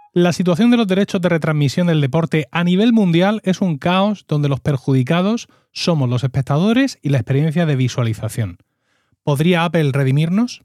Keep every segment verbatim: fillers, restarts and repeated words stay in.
La situación de los derechos de retransmisión del deporte a nivel mundial es un caos donde los perjudicados somos los espectadores y la experiencia de visualización. ¿Podría Apple redimirnos?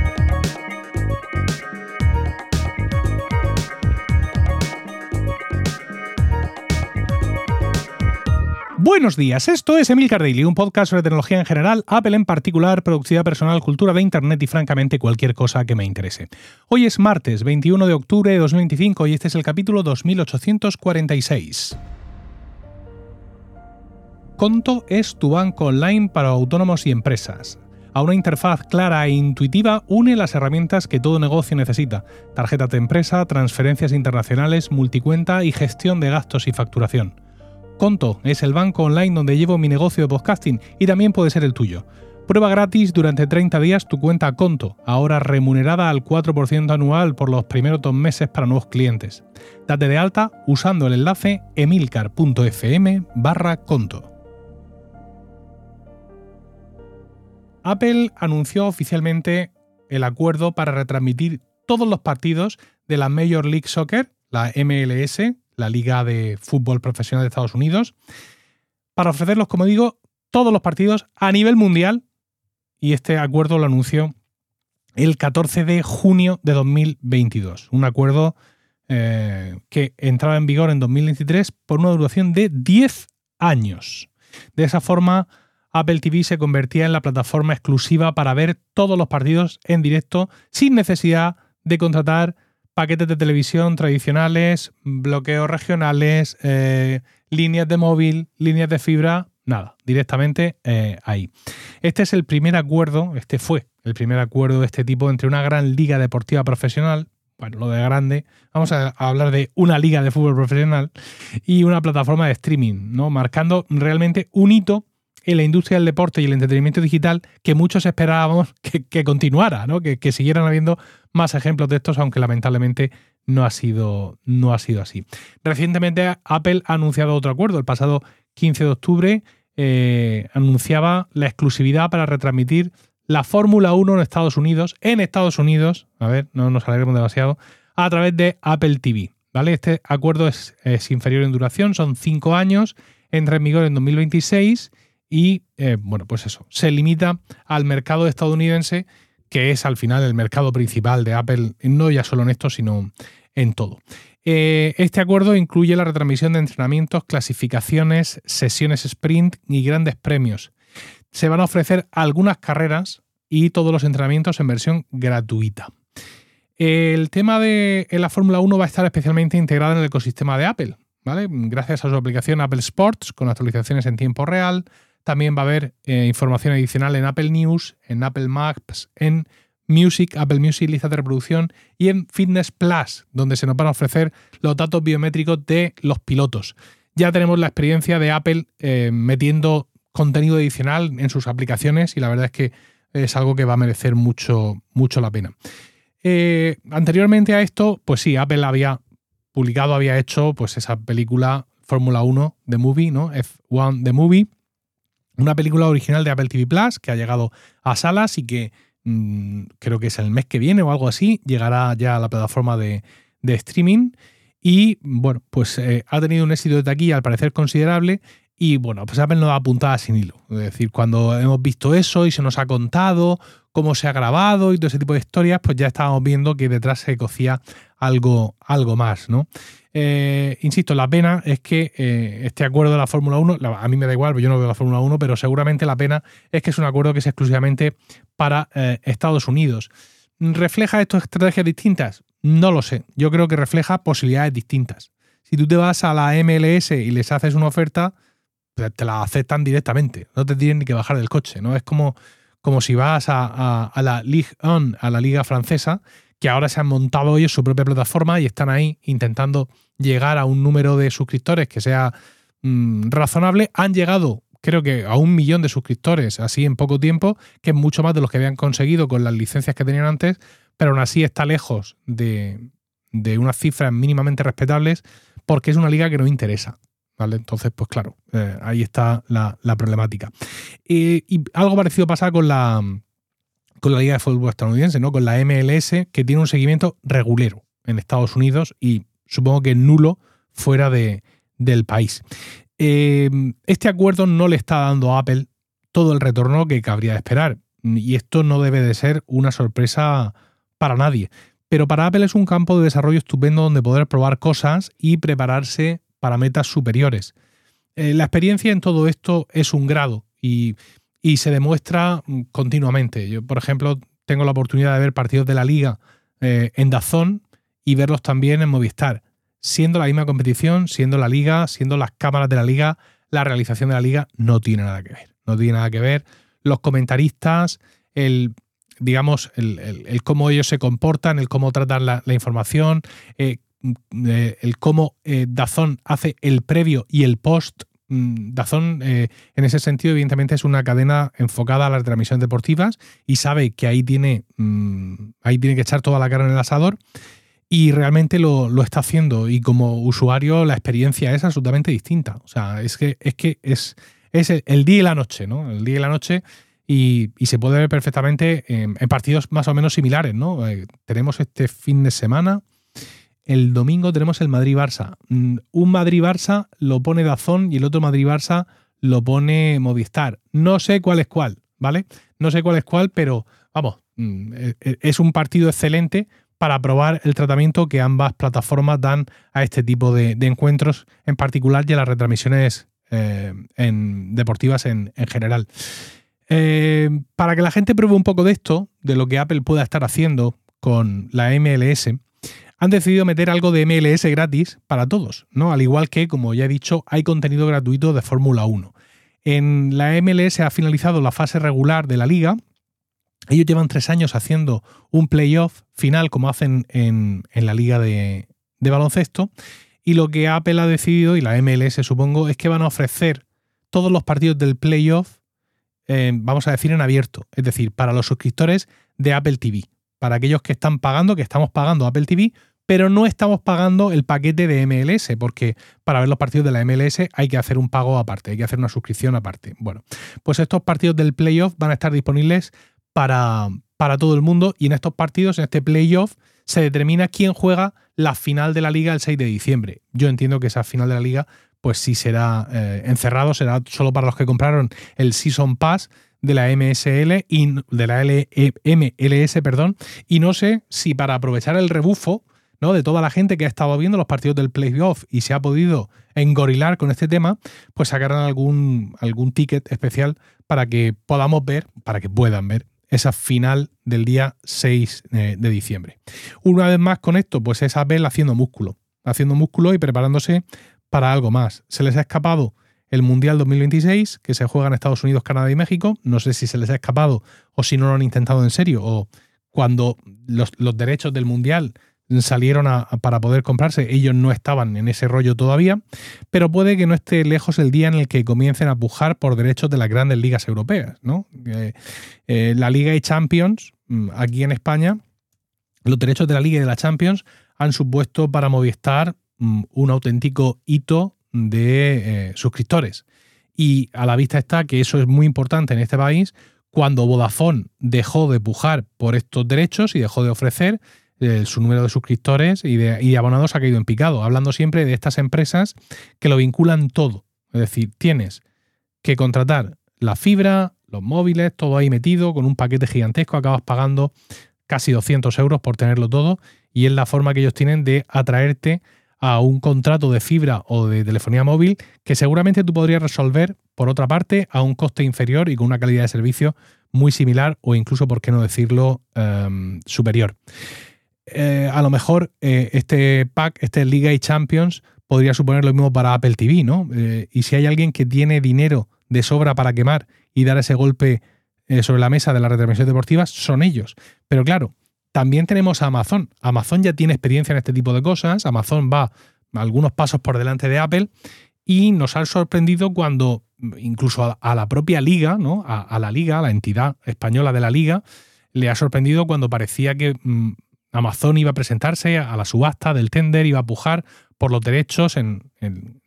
Buenos días, esto es Emilcar Daily, un podcast sobre tecnología en general, Apple en particular, productividad personal, cultura de Internet y francamente cualquier cosa que me interese. Hoy es martes veintiuno de octubre de dos mil veinticinco y este es el capítulo dos mil ochocientos cuarenta y seis. Konto es tu banco online para autónomos y empresas. A una interfaz clara e intuitiva une las herramientas que todo negocio necesita: tarjetas de empresa, transferencias internacionales, multicuenta y gestión de gastos y facturación. Konto es el banco online donde llevo mi negocio de podcasting y también puede ser el tuyo. Prueba gratis durante treinta días tu cuenta Konto, ahora remunerada al cuatro por ciento anual por los primeros dos meses para nuevos clientes. Date de alta usando el enlace emilcar.fm barra Konto. Apple anunció oficialmente el acuerdo para retransmitir todos los partidos de la Major League Soccer, la M L S, la Liga de Fútbol Profesional de Estados Unidos, para ofrecerlos, como digo, todos los partidos a nivel mundial, y este acuerdo lo anunció el catorce de junio de dos mil veintidós. Un acuerdo eh, que entraba en vigor en dos mil veintitrés por una duración de diez años. De esa forma, Apple T V se convertía en la plataforma exclusiva para ver todos los partidos en directo sin necesidad de contratar paquetes de televisión tradicionales, bloqueos regionales, eh, líneas de móvil, líneas de fibra, nada, directamente eh, ahí. Este es el primer acuerdo, este fue el primer acuerdo de este tipo entre una gran liga deportiva profesional, bueno, lo de grande, vamos a hablar de una liga de fútbol profesional y una plataforma de streaming, ¿no? Marcando realmente un hito en la industria del deporte y el entretenimiento digital que muchos esperábamos que, que continuara, ¿no? Que, que siguieran habiendo más ejemplos de estos, aunque lamentablemente no ha sido, no ha sido así. Recientemente Apple ha anunciado otro acuerdo. El pasado quince de octubre eh, anunciaba la exclusividad para retransmitir la Fórmula uno en Estados Unidos, en Estados Unidos, a ver, no nos alegremos demasiado, a través de Apple T V. ¿Vale? Este acuerdo es, es inferior en duración, son cinco años, entra en vigor en dos mil veintiséis y, eh, bueno, pues eso, se limita al mercado estadounidense, que es al final el mercado principal de Apple, no ya solo en esto, sino en todo. Eh, este acuerdo incluye la retransmisión de entrenamientos, clasificaciones, sesiones sprint y grandes premios. Se van a ofrecer algunas carreras y todos los entrenamientos en versión gratuita. El tema de la Fórmula uno va a estar especialmente integrado en el ecosistema de Apple, ¿vale? Gracias a su aplicación Apple Sports, con actualizaciones en tiempo real. También va a haber eh, información adicional en Apple News, en Apple Maps, en Music, Apple Music, lista de reproducción, y en Fitness Plus, donde se nos van a ofrecer los datos biométricos de los pilotos. Ya tenemos la experiencia de Apple eh, metiendo contenido adicional en sus aplicaciones y la verdad es que es algo que va a merecer mucho, mucho la pena. Eh, anteriormente a esto, pues sí, Apple había publicado, había hecho pues esa película Fórmula uno The Movie, ¿no? F uno The Movie. Una película original de Apple T V Plus que ha llegado a salas y que mmm, creo que es el mes que viene o algo así, llegará ya a la plataforma de, de streaming y, bueno, pues eh, ha tenido un éxito de taquilla al parecer considerable y, bueno, pues Apple no da puntada sin hilo. Es decir, cuando hemos visto eso y se nos ha contado cómo se ha grabado y todo ese tipo de historias, pues ya estábamos viendo que detrás se cocía algo, algo más, ¿no? Eh, insisto, la pena es que eh, este acuerdo de la Fórmula uno, la, a mí me da igual, yo no veo la Fórmula uno, pero seguramente la pena es que es un acuerdo que es exclusivamente para eh, Estados Unidos. ¿Refleja esto estrategias distintas? No lo sé. Yo creo que refleja posibilidades distintas. Si tú te vas a la M L S y les haces una oferta, pues te la aceptan directamente. No te tienen ni que bajar del coche, ¿no? Es como, como si vas a, a, a la Ligue uno, a la Liga Francesa, que ahora se han montado ellos su propia plataforma y están ahí intentando llegar a un número de suscriptores que sea mmm, razonable. Han llegado, creo que, a un millón de suscriptores así en poco tiempo, que es mucho más de los que habían conseguido con las licencias que tenían antes, pero aún así está lejos de, de unas cifras mínimamente respetables porque es una liga que no interesa, ¿vale? Entonces, pues claro, eh, ahí está la, la problemática. Eh, y algo parecido pasa con la... con la Liga de Fútbol estadounidense, ¿no? Con la M L S, que tiene un seguimiento regulero en Estados Unidos y supongo que nulo fuera de, del país. Eh, este acuerdo no le está dando a Apple todo el retorno que cabría de esperar, y esto no debe de ser una sorpresa para nadie. Pero para Apple es un campo de desarrollo estupendo donde poder probar cosas y prepararse para metas superiores. Eh, la experiencia en todo esto es un grado y, y se demuestra continuamente. Yo, por ejemplo, tengo la oportunidad de ver partidos de la Liga eh, en DAZN y verlos también en Movistar, siendo la misma competición, siendo la Liga, siendo las cámaras de la Liga, la realización de la Liga no tiene nada que ver. No tiene nada que ver. Los comentaristas, el, digamos, el, el, el cómo ellos se comportan, el cómo tratan la, la información, eh, eh, el cómo eh, DAZN hace el previo y el post. DAZN, eh, en ese sentido, evidentemente es una cadena enfocada a las transmisiones deportivas y sabe que ahí tiene, mmm, ahí tiene que echar toda la carne en el asador y realmente lo, lo está haciendo. Y como usuario la experiencia es absolutamente distinta. O sea, es que es, que es, es el día y la noche, ¿no? El día y la noche y, y se puede ver perfectamente en, en partidos más o menos similares, ¿no? Eh, tenemos este fin de semana. El domingo tenemos el Madrid-Barça. Un Madrid-Barça lo pone DAZN y el otro Madrid-Barça lo pone Movistar. No sé cuál es cuál, ¿vale? No sé cuál es cuál, pero vamos, es un partido excelente para probar el tratamiento que ambas plataformas dan a este tipo de, de encuentros en particular y a las retransmisiones eh, en, deportivas en, en general. Eh, para que la gente pruebe un poco de esto, de lo que Apple pueda estar haciendo con la M L S, han decidido meter algo de M L S gratis para todos, ¿no? Al igual que, como ya he dicho, hay contenido gratuito de Fórmula uno. En la M L S ha finalizado la fase regular de la liga. Ellos llevan tres años haciendo un playoff final, como hacen en, en la liga de, de baloncesto. Y lo que Apple ha decidido, y la M L S supongo, es que van a ofrecer todos los partidos del playoff, eh, vamos a decir, en abierto. Es decir, para los suscriptores de Apple T V. Para aquellos que están pagando, que estamos pagando Apple T V, pero no estamos pagando el paquete de M L S, porque para ver los partidos de la M L S hay que hacer un pago aparte, hay que hacer una suscripción aparte. Bueno, pues estos partidos del playoff van a estar disponibles para, para todo el mundo y en estos partidos, en este playoff, se determina quién juega la final de la Liga el seis de diciembre. Yo entiendo que esa final de la Liga pues sí será eh, encerrado, será solo para los que compraron el Season Pass de la M S L y de la M L S, perdón, y no sé si para aprovechar el rebufo, ¿no?, de toda la gente que ha estado viendo los partidos del playoff y se ha podido engorilar con este tema, pues sacarán algún, algún ticket especial para que podamos ver, para que puedan ver esa final del día seis de diciembre. Una vez más con esto, pues es Apple haciendo músculo, haciendo músculo y preparándose para algo más. Se les ha escapado el Mundial dos mil veintiséis, que se juega en Estados Unidos, Canadá y México. No sé si se les ha escapado o si no lo han intentado en serio, o cuando los, los derechos del Mundial salieron a, a, para poder comprarse, ellos no estaban en ese rollo todavía, pero puede que no esté lejos el día en el que comiencen a pujar por derechos de las grandes ligas europeas, ¿no? Eh, eh, la Liga y Champions, aquí en España, los derechos de la Liga y de la Champions han supuesto para Movistar un auténtico hito de eh, suscriptores. Y a la vista está que eso es muy importante en este país cuando Vodafone dejó de pujar por estos derechos y dejó de ofrecer. Eh, su número de suscriptores y de, y de abonados ha caído en picado, hablando siempre de estas empresas que lo vinculan todo. Es decir, tienes que contratar la fibra, los móviles, todo ahí metido, con un paquete gigantesco, acabas pagando casi doscientos euros por tenerlo todo, y es la forma que ellos tienen de atraerte a un contrato de fibra o de telefonía móvil que seguramente tú podrías resolver, por otra parte, a un coste inferior y con una calidad de servicio muy similar o incluso, por qué no decirlo, um, superior. Eh, a lo mejor eh, este pack, este Liga y Champions, podría suponer lo mismo para Apple T V, ¿no? Eh, y si hay alguien que tiene dinero de sobra para quemar y dar ese golpe eh, sobre la mesa de las retransmisiones deportivas, son ellos. Pero claro, también tenemos a Amazon. Amazon ya tiene experiencia en este tipo de cosas. Amazon va algunos pasos por delante de Apple y nos ha sorprendido cuando incluso a, a la propia Liga, ¿no? A, a la Liga, a la entidad española de la Liga, le ha sorprendido cuando parecía que mmm, Amazon iba a presentarse a la subasta del tender, iba a pujar por los derechos en, en,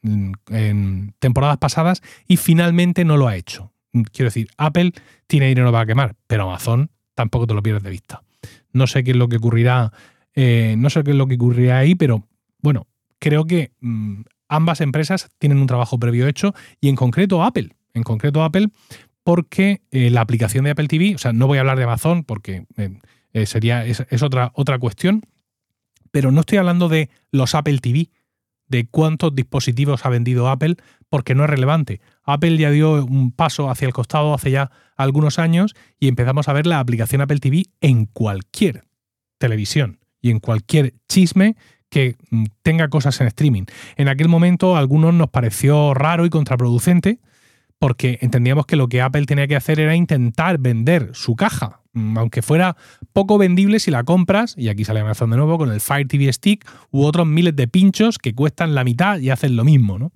en temporadas pasadas y finalmente no lo ha hecho. Quiero decir, Apple tiene dinero para quemar, pero Amazon tampoco te lo pierdes de vista. No sé qué es lo que ocurrirá, eh, no sé qué es lo que ocurrirá ahí, pero bueno, creo que mmm, ambas empresas tienen un trabajo previo hecho y en concreto Apple, en concreto Apple, porque eh, la aplicación de Apple T V, o sea, no voy a hablar de Amazon porque eh, eh, sería es, es otra, otra cuestión, pero no estoy hablando de los Apple T V, de cuántos dispositivos ha vendido Apple, porque no es relevante. Apple ya dio un paso hacia el costado hace ya algunos años y empezamos a ver la aplicación Apple T V en cualquier televisión y en cualquier chisme que tenga cosas en streaming. En aquel momento a algunos nos pareció raro y contraproducente porque entendíamos que lo que Apple tenía que hacer era intentar vender su caja, aunque fuera poco vendible si la compras, y aquí sale Amazon de nuevo con el Fire T V Stick u otros miles de pinchos que cuestan la mitad y hacen lo mismo, ¿no?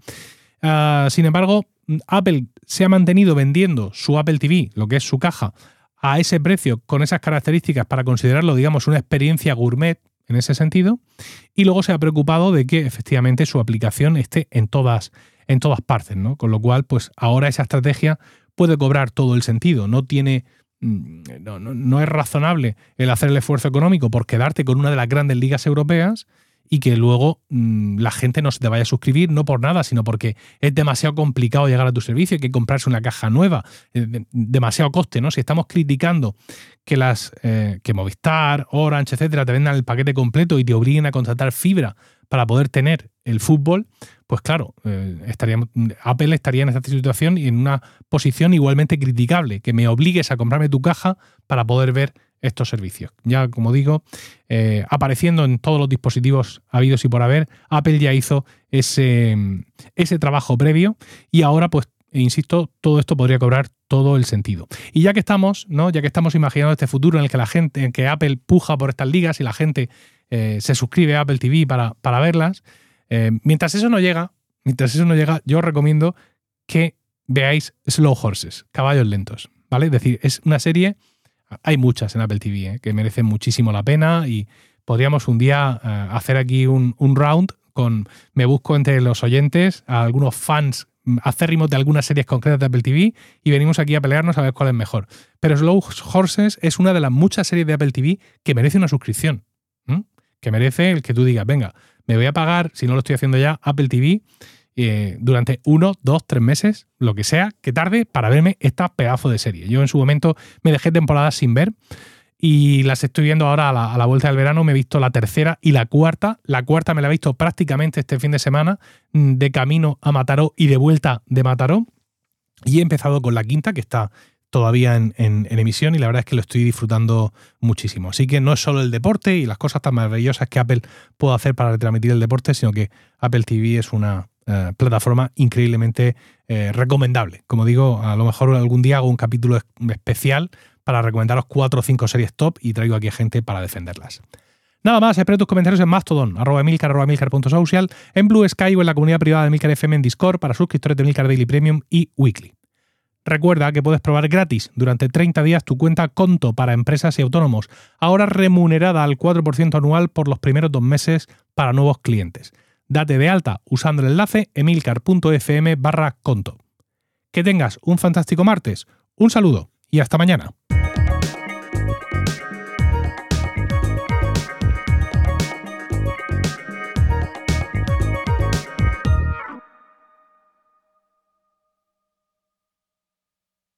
Uh, sin embargo, Apple se ha mantenido vendiendo su Apple T V, lo que es su caja, a ese precio, con esas características para considerarlo, digamos, una experiencia gourmet en ese sentido, y luego se ha preocupado de que efectivamente su aplicación esté en todas, en todas partes, ¿no? Con lo cual, pues ahora esa estrategia puede cobrar todo el sentido. No tiene, no, no, no es razonable el hacer el esfuerzo económico por quedarte con una de las grandes ligas europeas y que luego mmm, la gente no se te vaya a suscribir, no por nada, sino porque es demasiado complicado llegar a tu servicio, hay que comprarse una caja nueva, eh, demasiado coste, ¿no? Si estamos criticando que las eh, que Movistar, Orange, etcétera, te vendan el paquete completo y te obliguen a contratar fibra para poder tener el fútbol, pues claro, eh, estaría, Apple estaría en esta situación y en una posición igualmente criticable, que me obligues a comprarme tu caja para poder ver estos servicios. Ya, como digo, eh, apareciendo en todos los dispositivos habidos y por haber, Apple ya hizo ese, ese trabajo previo y ahora, pues, insisto, todo esto podría cobrar todo el sentido. Y ya que estamos, ¿no? Ya que estamos imaginando este futuro en el que la gente, en que Apple puja por estas ligas y la gente eh, se suscribe a Apple T V para, para verlas, eh, mientras eso no llega, mientras eso no llega, yo os recomiendo que veáis Slow Horses, Caballos Lentos, ¿vale? Es decir, es una serie. Hay muchas en Apple T V, ¿eh? que merecen muchísimo la pena y podríamos un día uh, hacer aquí un, un round con, me busco entre los oyentes a algunos fans acérrimos de algunas series concretas de Apple T V y venimos aquí a pelearnos a ver cuál es mejor. Pero Slow Horses es una de las muchas series de Apple T V que merece una suscripción, ¿m? Que merece el que tú digas, venga, me voy a pagar, si no lo estoy haciendo ya, Apple T V Eh, durante uno, dos, tres meses, lo que sea, que tarde para verme esta pedazo de serie. Yo en su momento me dejé temporadas sin ver y las estoy viendo ahora a la, a la vuelta del verano. Me he visto la tercera y la cuarta. La cuarta me la he visto prácticamente este fin de semana, de camino a Mataró y de vuelta de Mataró. Y he empezado con la quinta, que está todavía en, en, en emisión, y la verdad es que lo estoy disfrutando muchísimo. Así que no es solo el deporte y las cosas tan maravillosas que Apple puede hacer para retransmitir el deporte, sino que Apple T V es una Uh, plataforma increíblemente eh, recomendable. Como digo, a lo mejor algún día hago un capítulo especial para recomendaros cuatro o cinco series top y traigo aquí a gente para defenderlas. Nada más, espero tus comentarios en Mastodon, arroba Emilcar, arroba Emilcar punto social, en Blue Sky o en la comunidad privada de Emilcar F M en Discord para suscriptores de Emilcar Daily Premium y Weekly. Recuerda que puedes probar gratis durante treinta días tu cuenta Conto para empresas y autónomos, ahora remunerada al cuatro por ciento anual por los primeros dos meses para nuevos clientes. Date de alta usando el enlace emilcar.fm barra conto. Que tengas un fantástico martes, un saludo y hasta mañana.